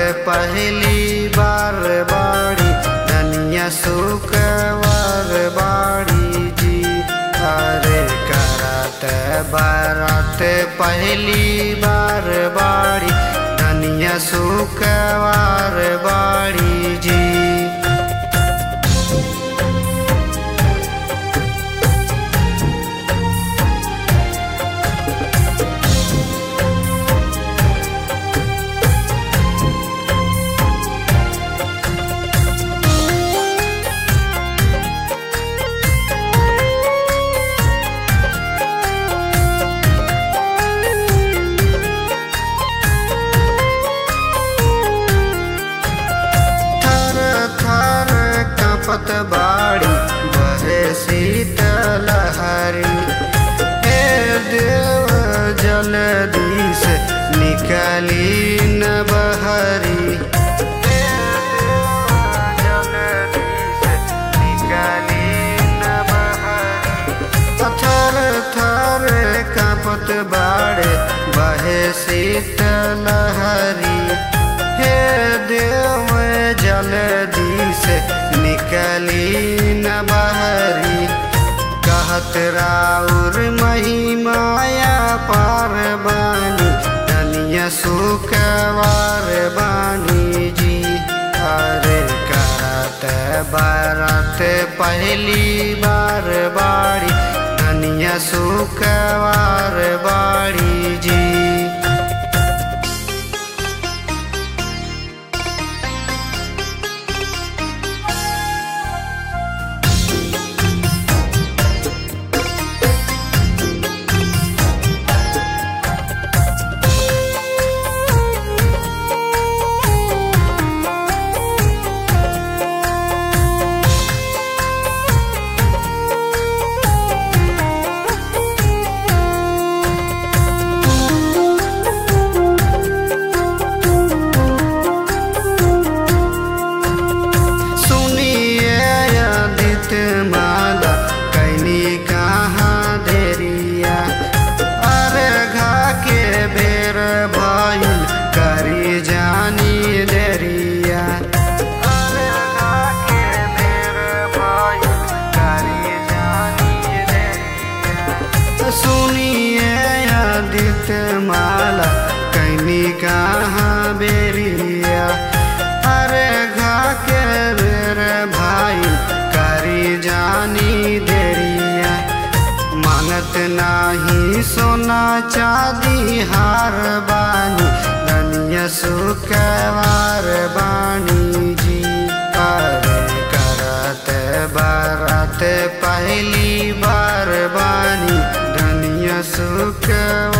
पहली बार बाड़ी धनिया शुक्रवार बाड़ी जी। अरे करत बारात पहली बार बाड़ी धनिया शुक्रवार बाड़ी जी। पत बाड़ी बहे शीतल लहरी, हे देव जल्दी से निकली न बहरी। हे देव जल्दी से निकली न बहरी। थर थर कांपत बाड़े बहे शीतल लहरी, हे देव जल्दी से निकली न बहरी। कहत राउर महिमाया पार बानी धनिया शुक्रवार बानी जी। अरे करत बारात पहली बार बाड़ी धनिया शुक्रवार बाड़ी जी। माला कैनी कहाँ देरिया, अरे घा के बेर भइल करी जानी देरिया। अरे घा के बेर भइल करी जानी देरिया। सुनिए आदित्य माला कैनी कहाँ बेरिया, अरे घा के बेर भइल जानी देरिया। मांगत नाही सोना चांदी हार बानी धनिया शुक्रवार बानी जी। अरे करत बारात पहली बार बानी धनिया शुक्रवार